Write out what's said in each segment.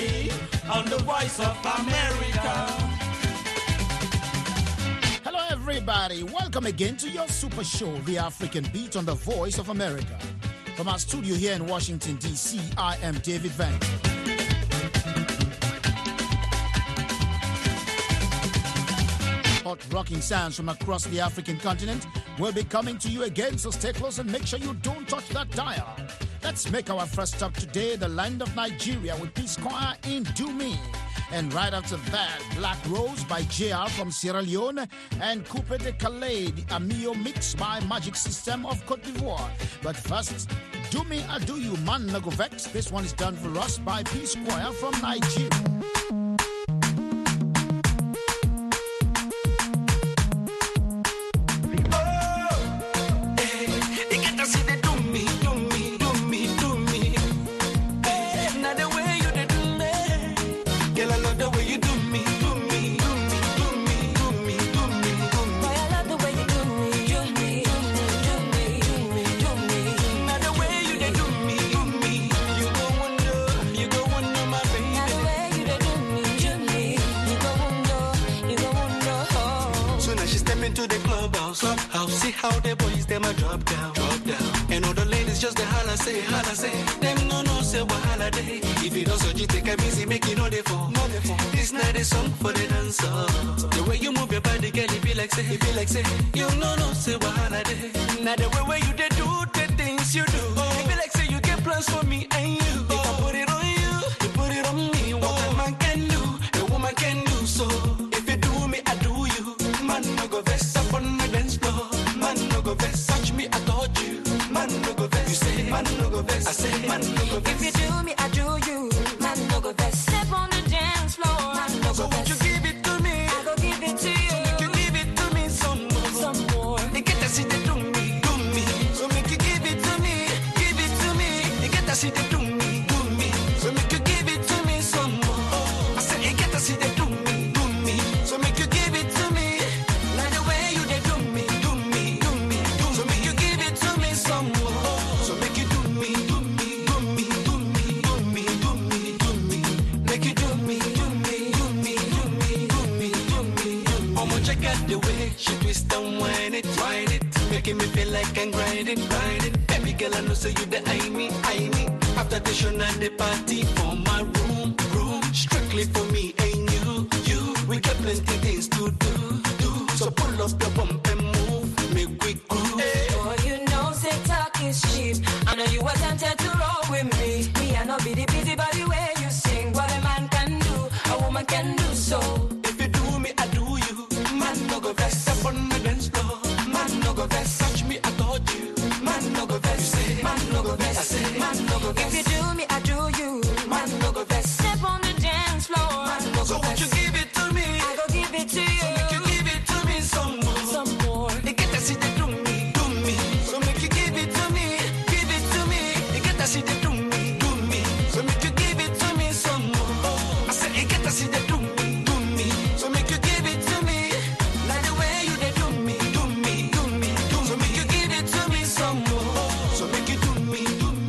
me on the Voice of America. Hello, everybody. Welcome again to your super show, The African Beat on the Voice of America. From our studio here in Washington, D.C., I am David Vance. Hot rocking sounds from across the African continent will be coming to you again, so stay close and make sure you don't touch that dial. Let's make our first stop today, the land of Nigeria, with Peace Choir in Do Me. And right after that, Black Rose by JR from Sierra Leone and Coupe de Calais, the Amio mix by Magic System of Cote d'Ivoire. But first, Do Me, I Do You, Man No Go Vex. This one is done for us by Peace Choir from Nigeria. See how the boys them a drop down. And all the ladies just the holla say. Them no say wahala day. If you don't so you take a busy, make it no dey fall. This night is song for the dancer. The way you move your body, girl, it be like say. You no say wahala day. Now the way you dey do the things you do, it be like say you get plans for me and you. If I put it on you, you put it on me. What a man can do, a woman can do so. If you do me, I do you. Man no go vex up on the dance floor. Man no go vex, touch me, I told you. Man no go vex, you say. Man no go vex, I say. Man no go vex. If you do me, I do you. Man no go vex. Step on the dance floor. Man no so go vex. So won't you give it to me? I go give it to you. So make you give it to me some more. They get to see they do me. So make you give it to me. They get to see they do me. So make you give it to me some more. I said they get to see they do me. So make you give it to me. Like the way you they do me. So make you give it to me some more. So make you do me. Make you do me. I'ma check out the way she twist and whine it, making me feel like I'm grinding. Baby girl, I know so you the eye me. After the show and the party for my room, strictly for me and you. We got plenty things to do. So pull up your bump and move, make we groove. Oh, you know, say talk is cheap. I know you were tempted to roll with me. Me, I know be the busy body way you sing. What a man can do, a woman can do so. If you do me, I do you. Man no go vex up on the dance floor. Man no go vex, touch me, I told you. Man no go vex, you say. Man no go vex, I say. Man no go vex. If you do me, I do you. Man no go vex. Step on the dance floor. Man no go so won't you give it to me? I go give it to you. So make you give it to me some more. They get to see they do me. So make you give it to me. They get to see they do me. So make you give it to me some more. I said they get to see they do me. So make you give it to me. Like the way you they do me. So make you give it to me some more. So make you do me.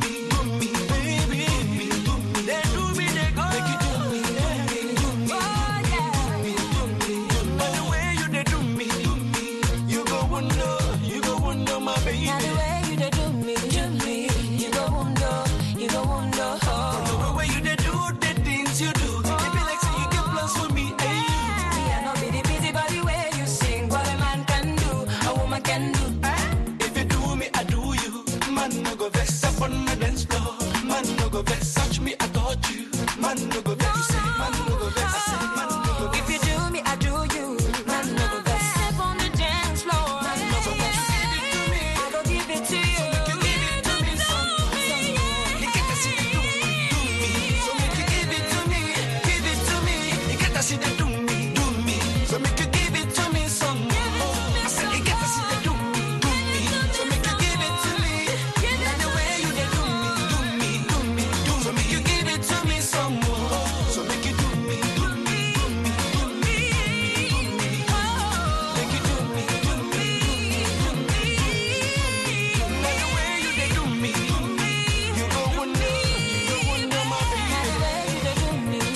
Baby. They do me, they go. Make you do me. Oh, yeah. By the way you they do me. You go wonder, my baby. Now the way you they do me. You go wonder, oh. The way you they do the things you do. It be like say you get plans for me and you. Me, I know be the busy body way you sing. What a man can do, a woman can do. If you do me, I do you. Man no go vex up on the dance floor. Man no go vex, touch me, I taught you. Man no go vex, you say. Man no go vex, I say. Man no go vex. If you do me, I do you. Man no go vex. Step on the dance floor. Man no go vex. I go give it to you. So make you give it to me some more. They get to see they do me. So make you give it to me. They get to see they do me. So make you give it to me some more. I said they get to see they do me. So make you give it to me. Like the way you they do me. So make you give it to me some more. So make you do me. Make you do me. Like the way you they do me. You go wonder, my baby. Now the way you they do me.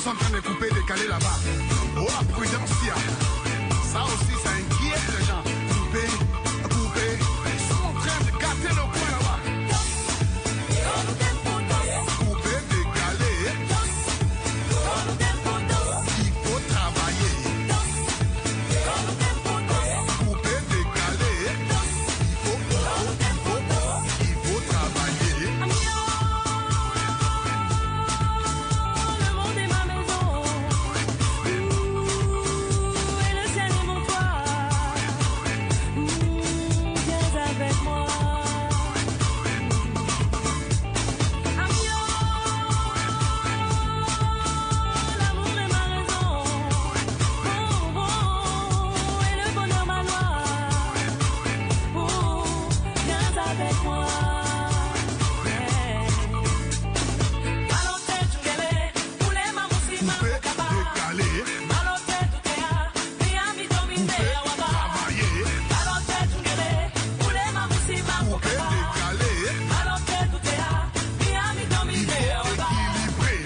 sont en train de couper, décaler là-bas. Oh, la prudence, ça aussi, ça inquiète les gens. Couper, ils sont en train de gâter le coin là-bas. Couper, décaler. Il faut travailler. Couper, décaler. Il faut travailler. Le monde est ma maison. Et le ciel est mon toit. Viens avec moi. Amio, l'amour est ma raison. Et le bonheur ma loi. Viens avec moi. Malote tungele, ule mamusima kukaba. Décaler. Malote tutea, miami domine awaba. Travailler. Malote tungele, ule mamusima Couper, kukaba. décaler. Malote tutea, miami domine awaba. Équilibré.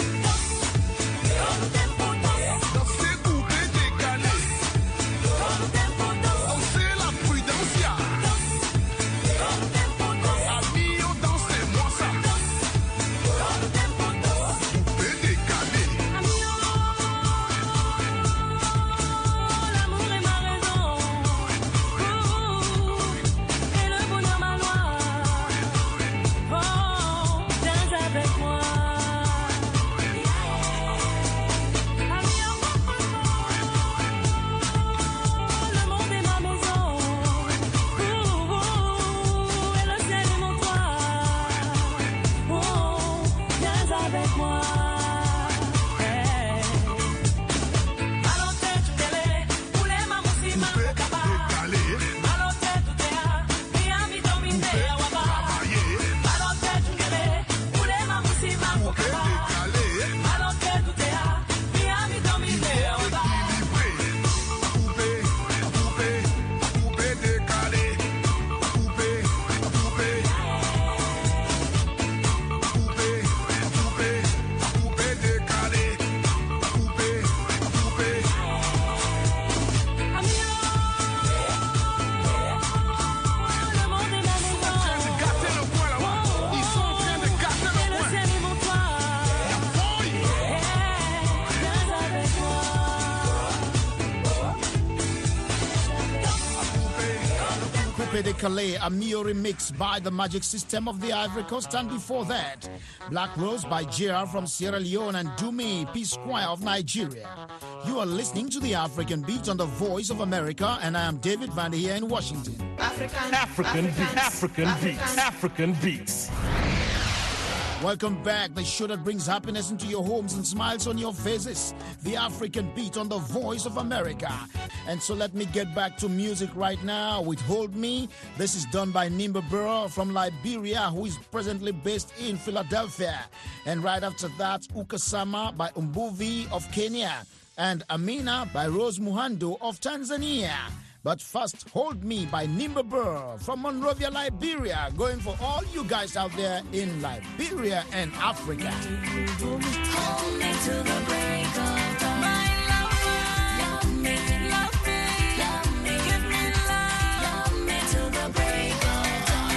Danser, couper, décaler. Danser la prudence. Amio, dansez-moi ça. Couper, décaler. Amio, l'amour est ma raison. Et le bonheur ma loi. Viens avec moi. Amio, le monde est ma maison. Et le ciel est mon toit. Viens avec moi. Malote tungele, ule mamusima Couper, kukaba. décaler. Malote tutea, miami domine awaba. Travailler. Malote tungele, ule mamusima Couper, kukaba. décaler. Malote tutea, miami domine awaba. Équilibré. Couper, décaler. Couper, décaler. Couper. Amio, le monde est ma maison. En train de gâter le coin là-bas. Ils sont en train de gâter Et le le coin. ciel est mon toit. Viens avec moi. Coupe de Calais, a Mio remix by the Magic System of the Ivory Coast, and before that, Black Rose by JR from Sierra Leone and Dumi, Peace Choir of Nigeria. You are listening to the African Beat on the Voice of America, and I am David Van here in Washington. African beats. African beats. Welcome back, the show that brings happiness into your homes and smiles on your faces. The African Beat on the Voice of America. And so let me get back to music right now with Hold Me. This is done by Nimba Burrow from Liberia, who is presently based in Philadelphia. And right after that, Ukasama by Umbuvi of Kenya. And Amina by Rose Muhando of Tanzania. But first, Hold Me by Nimba Burr from Monrovia, Liberia, going for all you guys out there in Liberia and Africa. Hold me till the break of dawn. My lover, love me, give me love me till the break of dawn.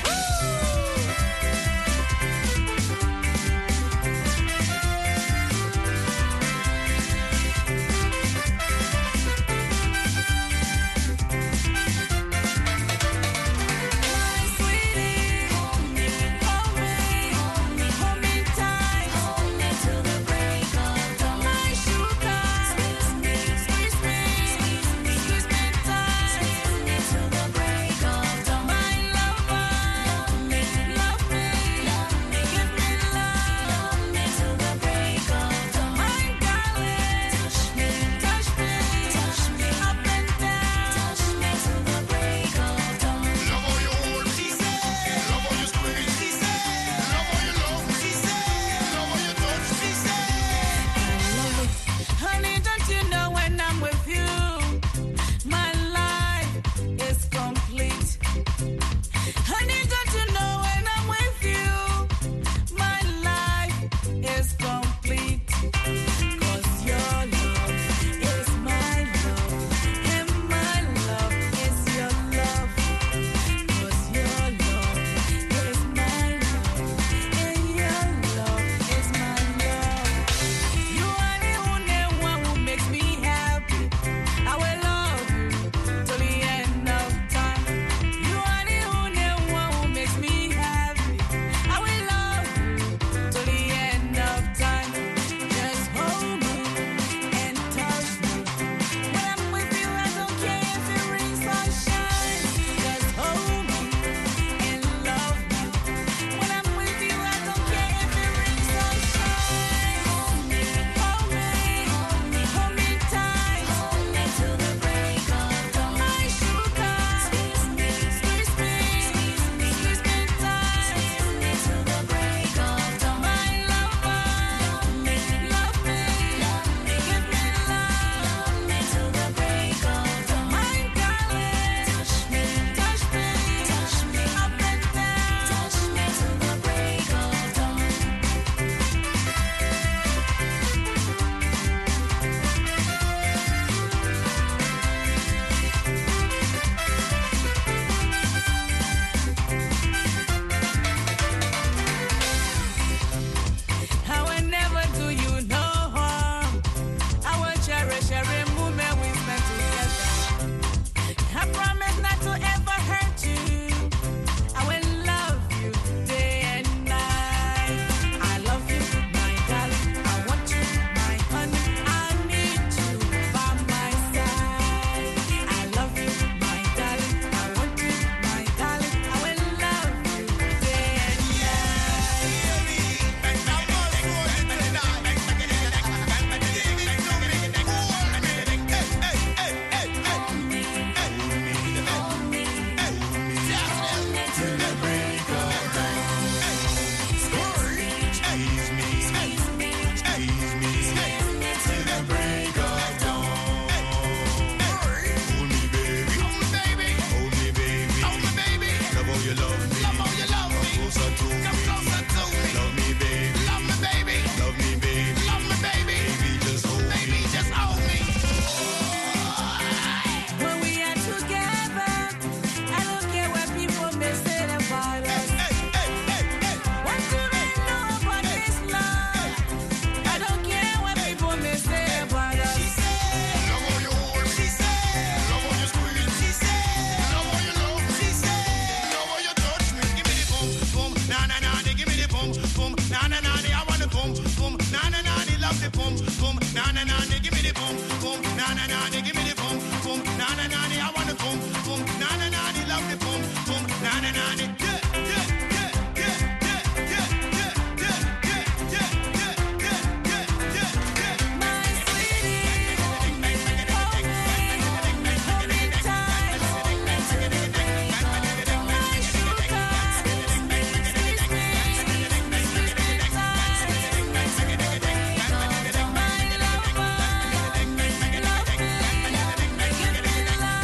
My sweetie, hold me tight, hold me till the break of dawn. My sugar. the boom, boom, na na na, give me the boom, boom, na na na, give me the boom, boom, na na na, I want the boom, boom, na na na, love the boom, boom, na na na, yeah, yeah, yeah, yeah, yeah, yeah, yeah, yeah, yeah, yeah, yeah, yeah, yeah, yeah. My sweetie, hold me tight, hold me to the break of dawn. My sugar, squeeze me, squeeze me, squeeze me tight, hold me to the break of dawn. My lover, love me, give me love, hold me to the break of dawn.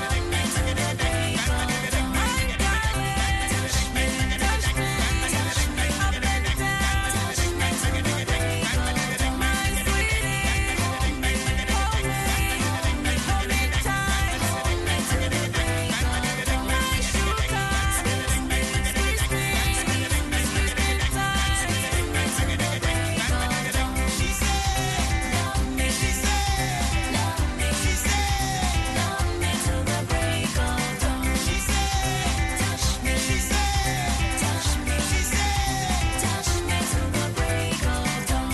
My darling, touch me, touch me, touch me up and down, touch me to the break of dawn. My sweetie, hold me tight, hold me to the break of dawn. My sugar, squeeze me, squeeze me, squeeze me tight, hold me to the break of dawn. She said, love me, she said, love me, she said, love me till the break of dawn. She said, touch me, she said, touch me, she said, touch me till the break of dawn.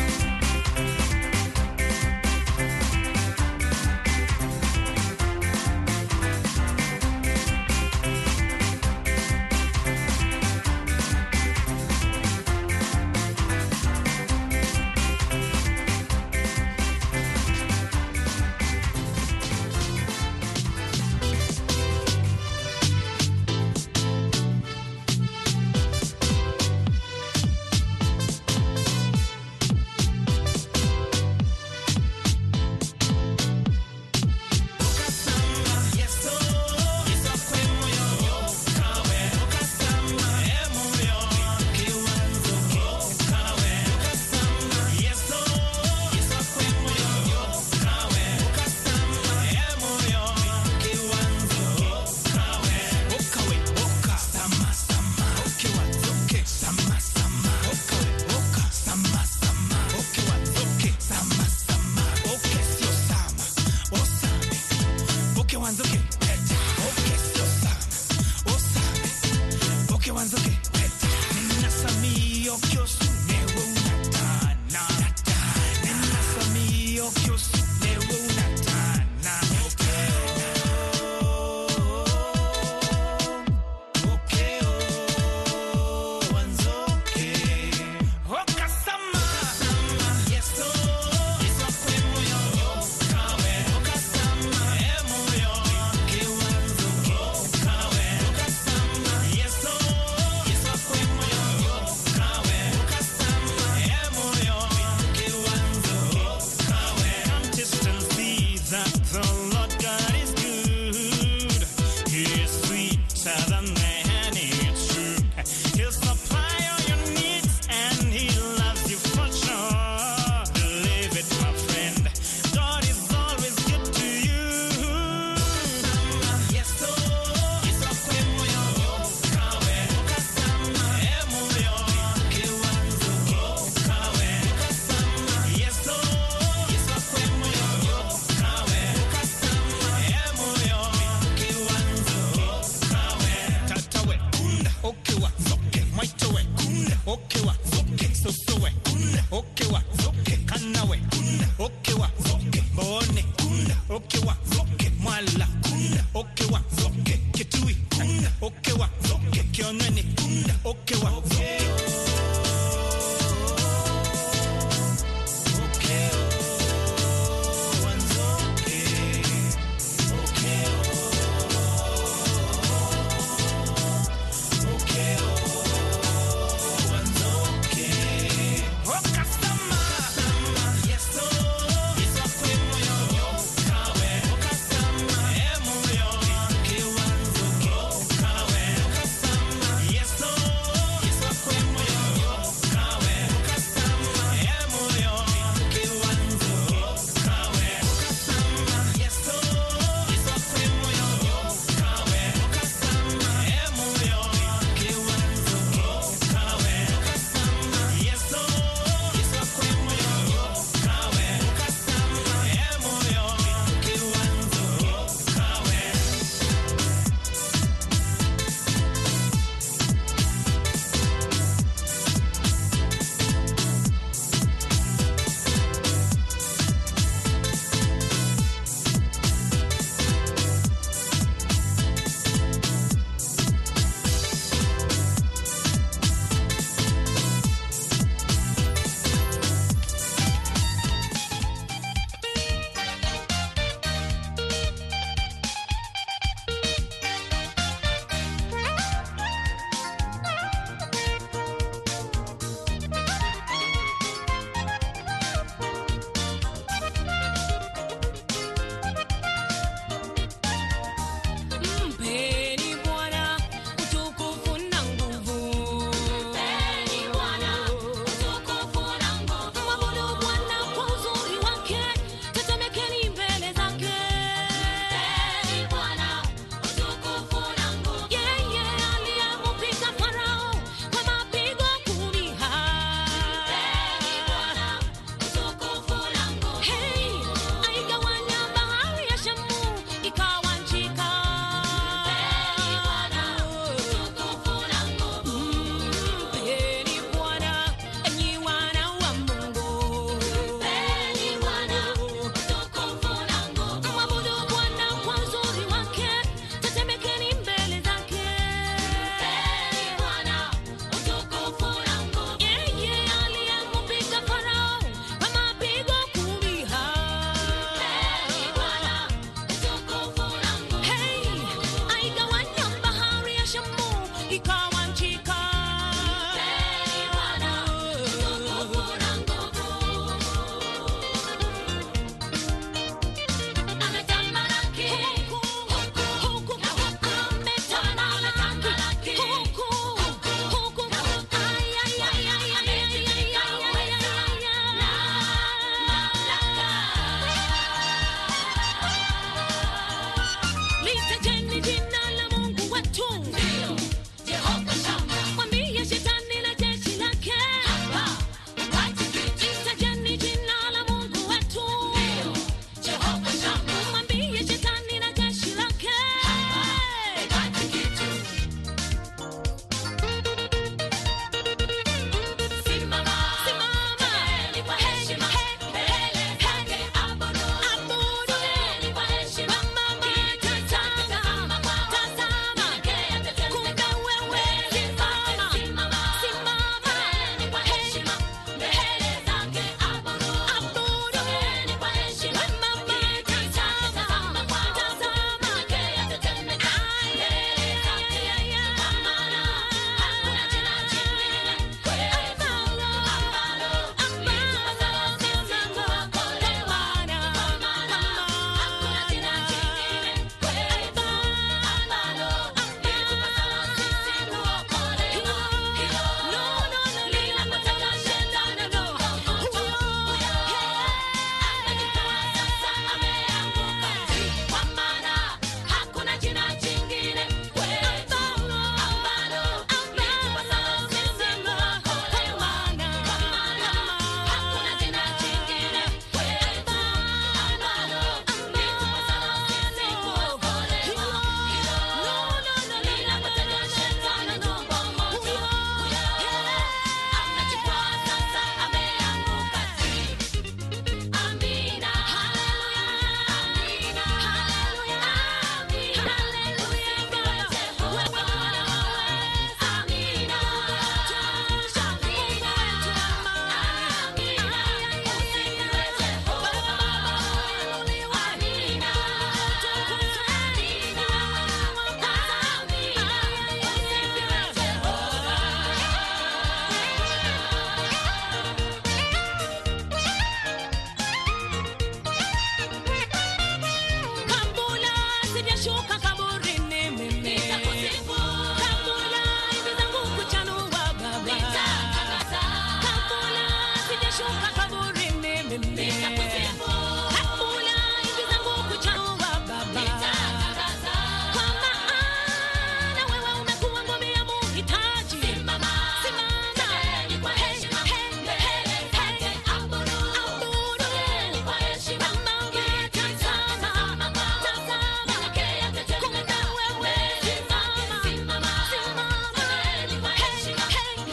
Nikishuka kaburi mimi nitakusifu. Hakuna hivi zangu kuchagua Baba. Nitatangaza. Kwa maana wewe umekuwa ngome ya muhitaji. Simama. Simama. Kwa heshima. Abudu. Kwa heshima. Tazama. Nyenyekea tete. Kumbe wewe. Simama. Kwa heshima.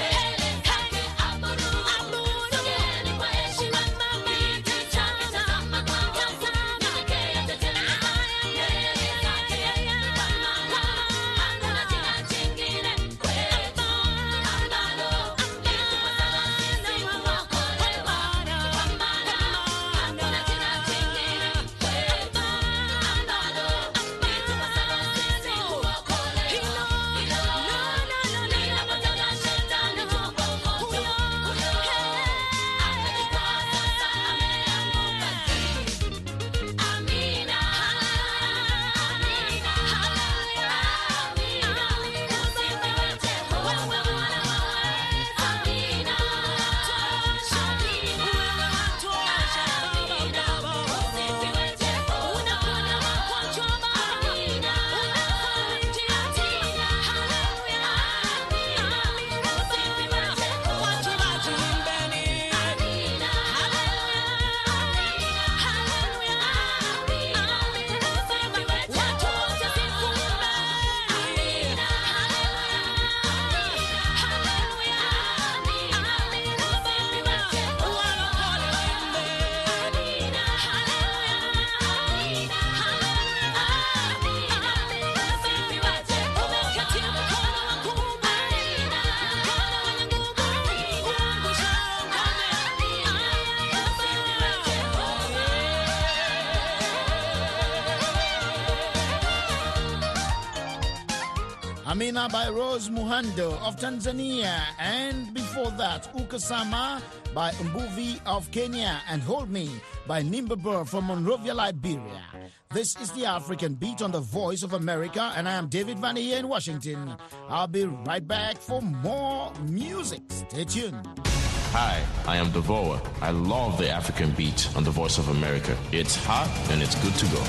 Amina by Rose Muhando of Tanzania, and before that, Ukasama by Mbuvi of Kenya, and Hold Me by Nimbabur from Monrovia, Liberia. This is the African Beat on the Voice of America, and I am David Vanier in Washington. I'll be right back for more music. Stay tuned. Hi, I am Devoa. I love the African Beat on the Voice of America. It's hot and it's good to go.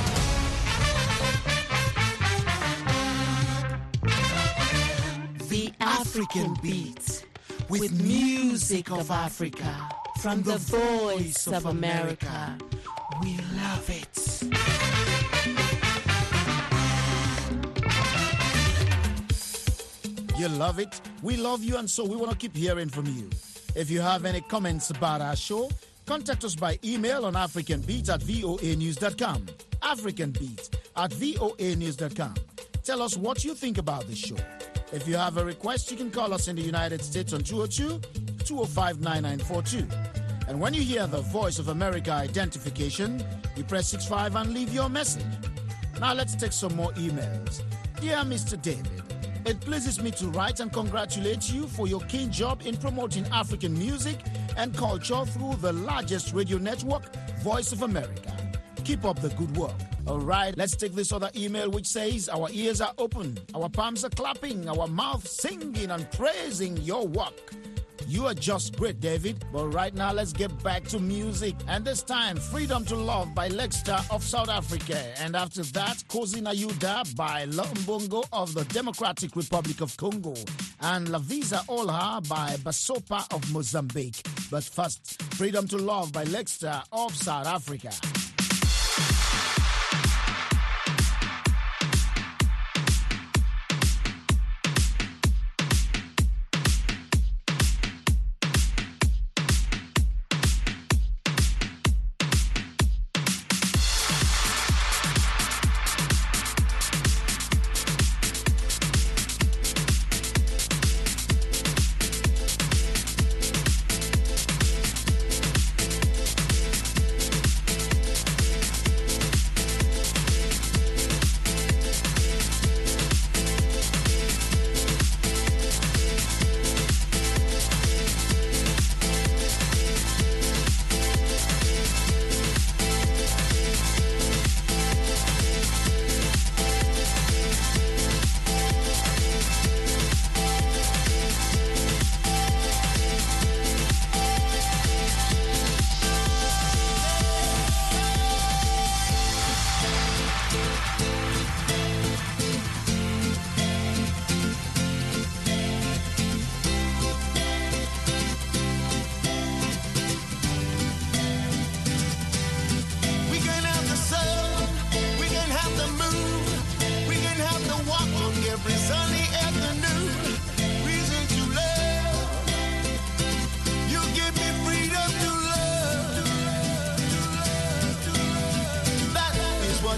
The African Beat, with music of Africa, from the Voice of America. We love it. You love it, we love you, and so we want to keep hearing from you. If you have any comments about our show, contact us by email on africanbeat@voanews.com. africanbeat@voanews.com. Tell us what you think about the show. If you have a request, you can call us in the United States on 202-205-9942. And when you hear the Voice of America identification, you press 65 and leave your message. Now let's take some more emails. Dear Mr. David, it pleases me to write and congratulate you for your keen job in promoting African music and culture through the largest radio network, Voice of America. Keep up the good work. All right, let's take this other email which says, our ears are open, our palms are clapping, our mouth singing and praising your work. You are just great, David. But right now, let's get back to music. And this time, Freedom to Love by Lexstar of South Africa. And after that, Kosi Nayuda by Lumbongo of the Democratic Republic of Congo. And La Visa Olha by Basopa of Mozambique. But first, Freedom to Love by Lexstar of South Africa.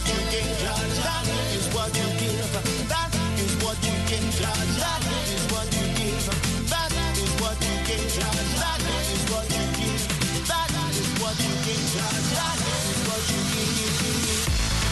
what you get, that is what you give. That is what you get, that is what you give. That is what you get, that is what you give. That is what you get, that is what you give.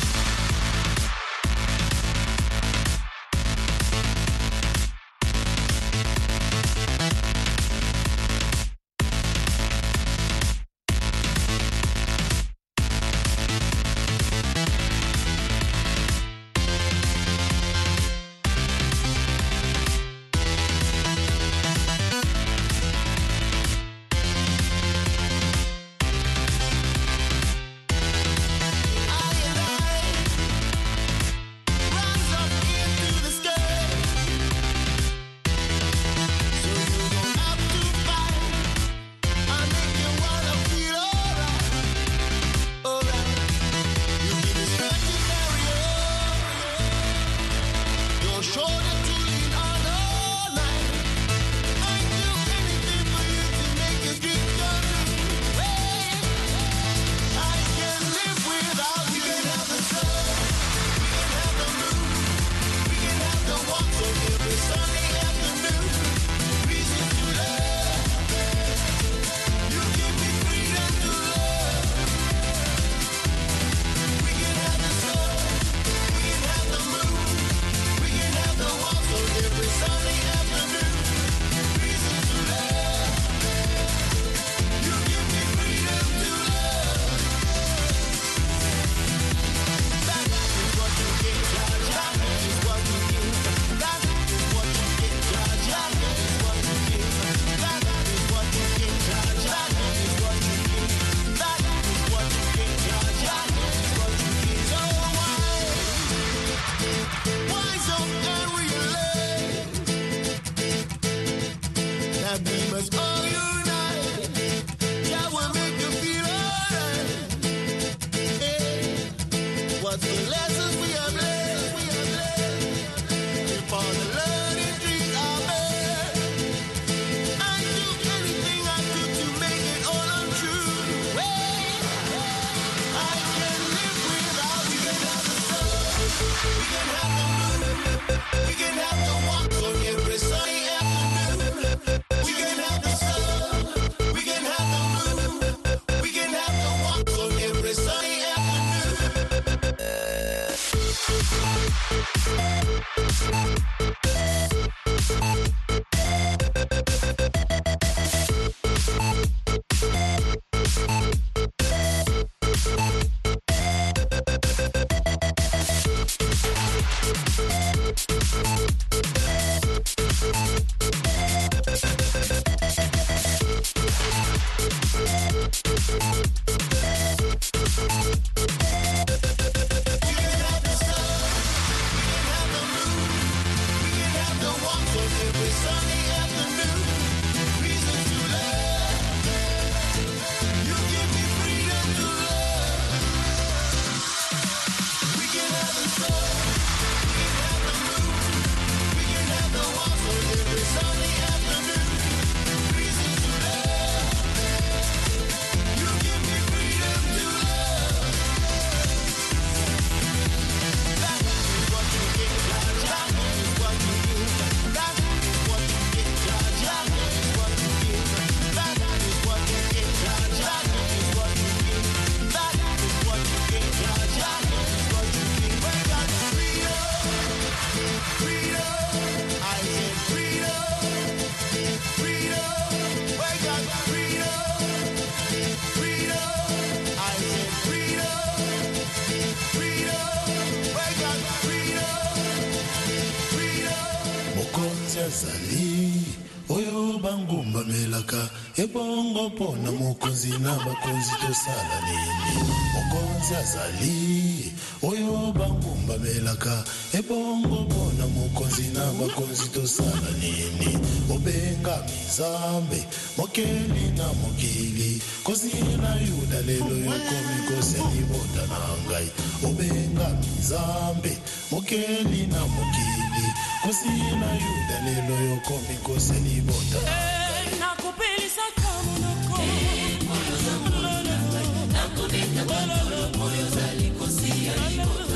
Zali oyo bangumba melaka ebongo pona mokonzi na bakonzi tosala nini mokonzi azali oyo bangumba melaka ebongo pona mokonzi na bakonzi tosala nini obenga mizambe mokeli na mokili kozi na yuda lelo yokomi koseli bota na ngai obenga mizambe mokeli na mokili kozi na yuda lelo yokomi koseli bota na ngai nakupelisa kama nako nakubeta moyo zali kosi ya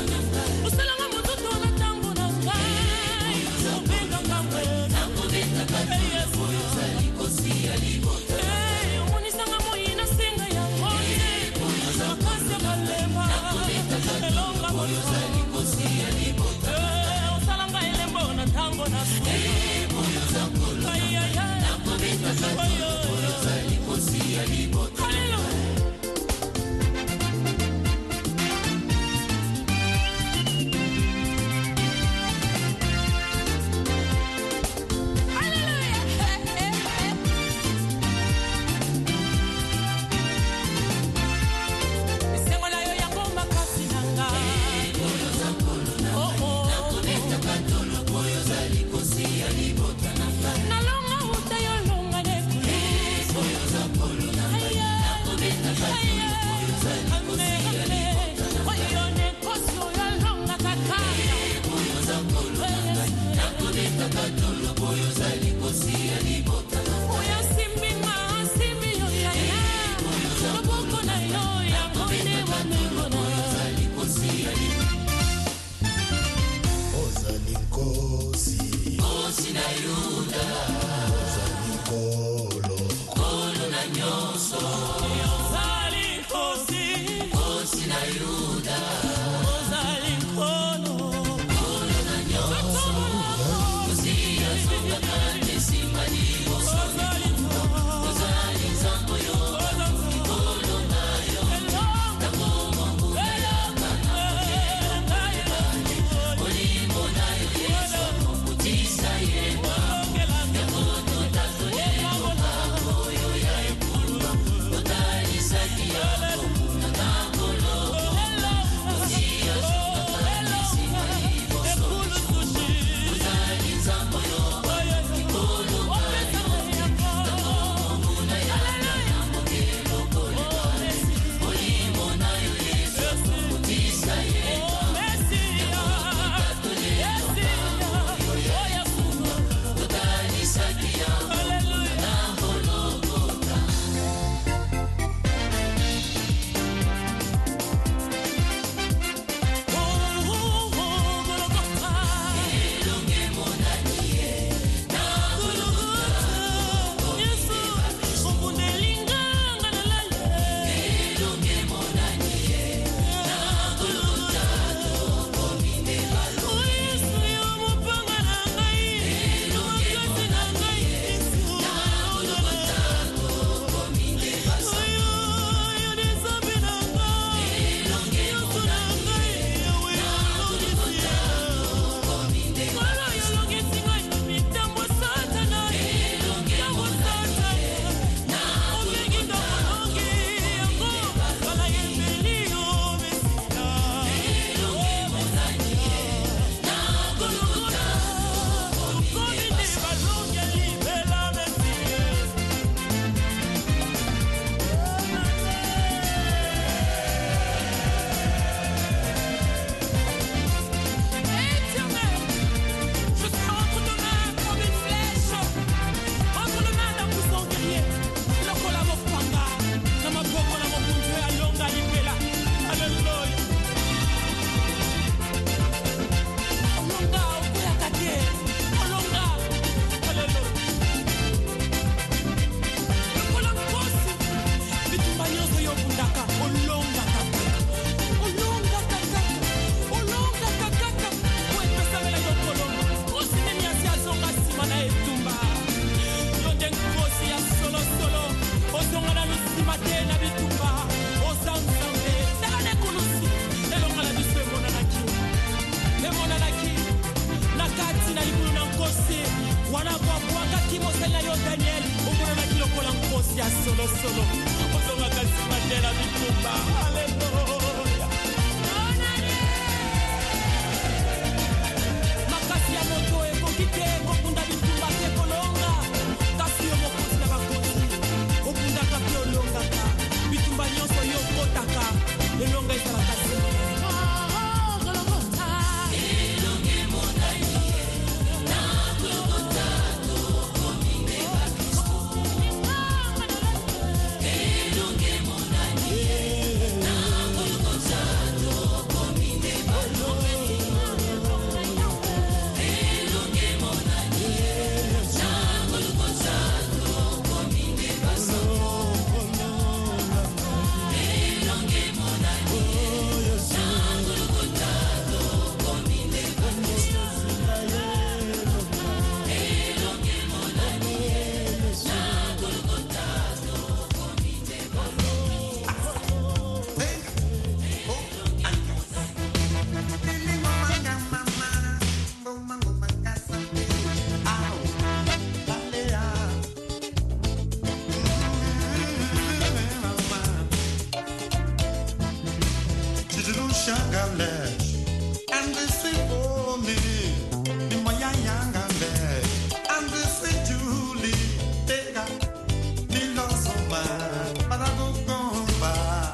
shangale and this is for me ni moya yangale and this is Julie tega ni losoma para go gomba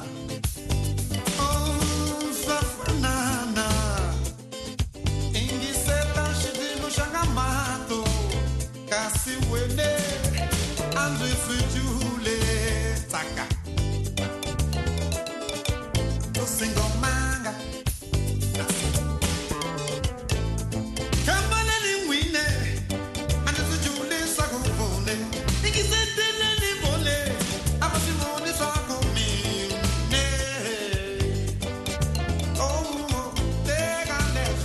oh safanana ingi seta shidi no shangamato kasi wele and this is Julie taka single manga. Come on and win it. And it's a Julie Sagopone. Think it's a dinner volley. I was in on this arco me. Oh, they got left.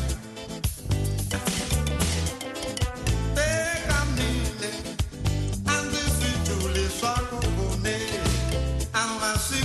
They got me. And this is Julie Sagopone. And I see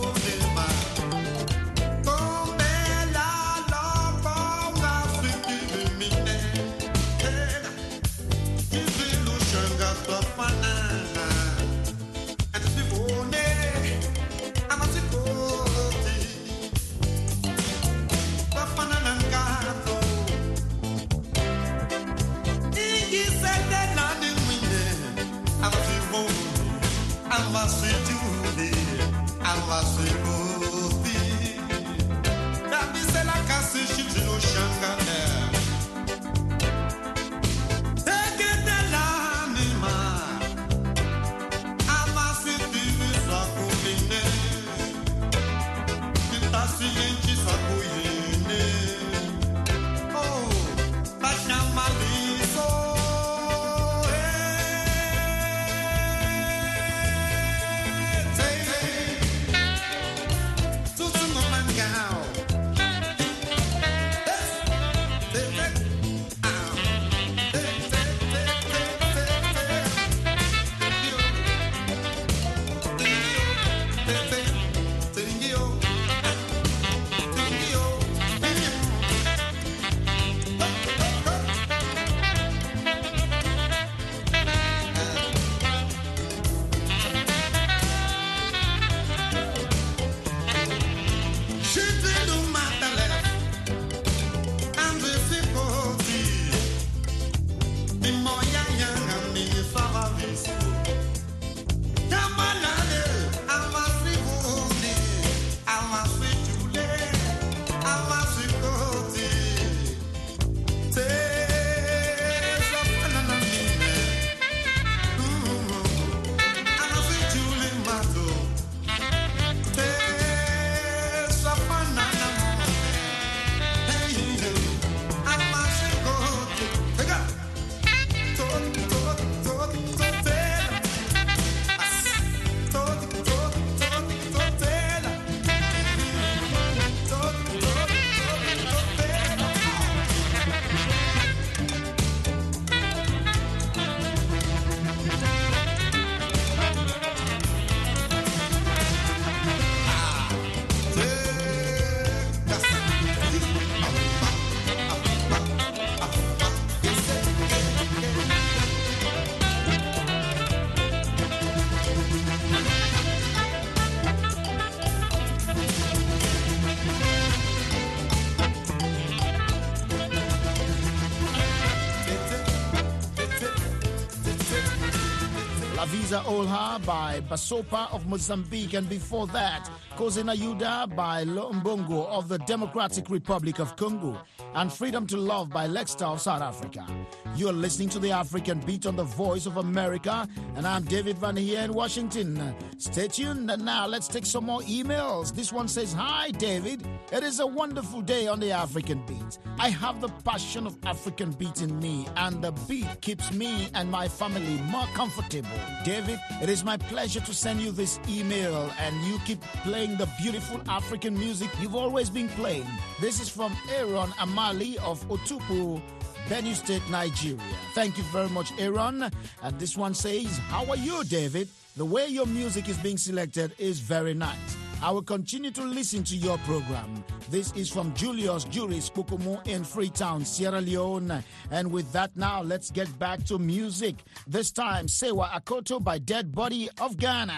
Visa Olha by Basopa of Mozambique, and before that, Kozena Yuda by Lombongo of the Democratic Republic of Congo, and Freedom to Love by Lexstar of South Africa. You're listening to the African Beat on the Voice of America, and I'm David Van here in Washington. Stay tuned, and now let's take some more emails. This one says, "Hi David, it is a wonderful day on the African Beat. I have the passion of African Beat in me, and the beat keeps me and my family more comfortable. David, it is my pleasure to send you this email, and you keep playing the beautiful African music you've always been playing. This is from Aaron Amali of Otupu, Benue State, Nigeria. Thank you very much, Aaron." And this one says, "How are you, David? The way your music is being selected is very nice. I will continue to listen to your program." This is from Julius Juris Kukumu in Freetown, Sierra Leone. And with that now, let's get back to music. This time, Sewa Akoto by Dead Body of Ghana.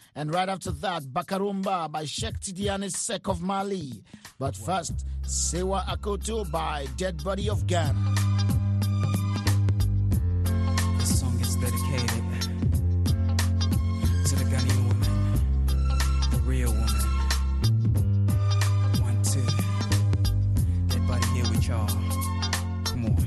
And right after that, Bakarumba by Sheikh Tidiane Sek of Mali. But first, Sewa Akoto by Dead Body of Ghana. This song is dedicated to the Ghanaian woman, the real woman. 1, 2. Dead body here with y'all. Come on.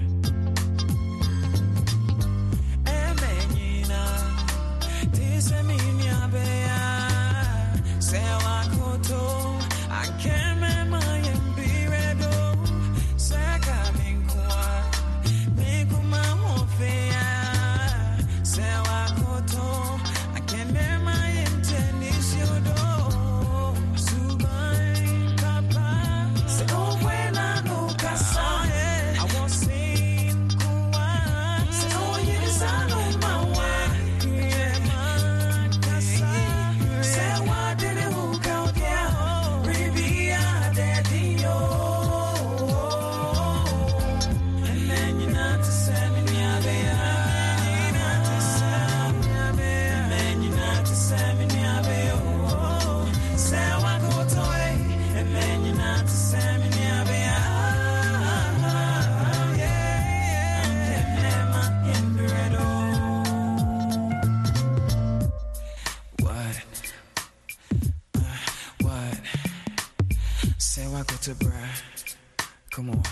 Come on.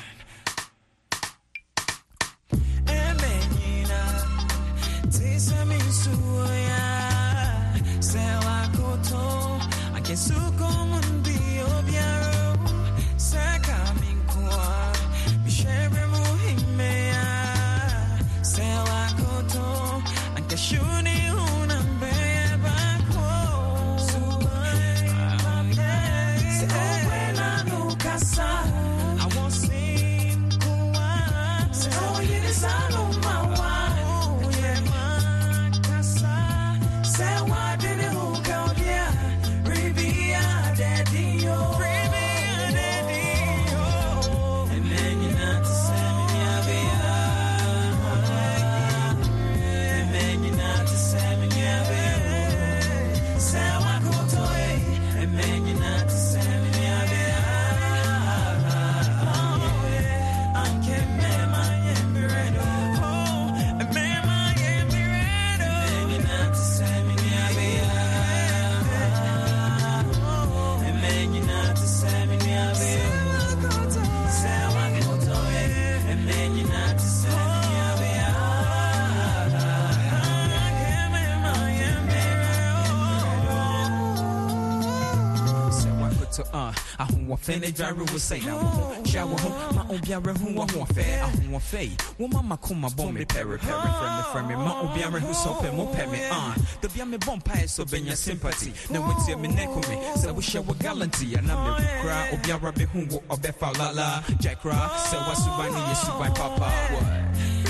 Fene driver will say now, shower home, my own biara who want fair, I want fay. Woman, my kuma bomb me peri, friend me, my own biara who so pay more pay me on. The biame bomb pie so ben your sympathy. Now what's your mineko me, so we show a gallantry, and I'm the cry, or biara be who or befa la la, Jack Rock, so what's the money you see by papa? What?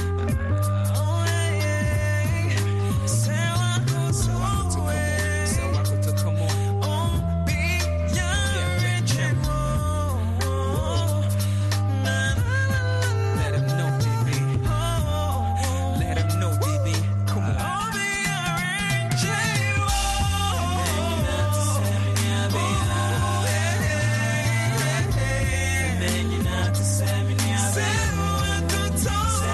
Say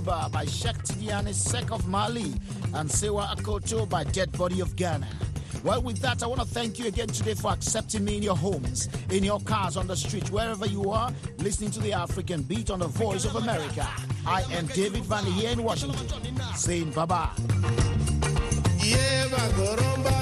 Rumba by Sheikh Tidiane Sek of Mali, and Sewa Akoto by Dead Body of Ghana. Well, with that, I want to thank you again today for accepting me in your homes, in your cars, on the street, wherever you are, listening to the African Beat on the Voice of America. I am David Van here in Washington, saying bye-bye. Yeah,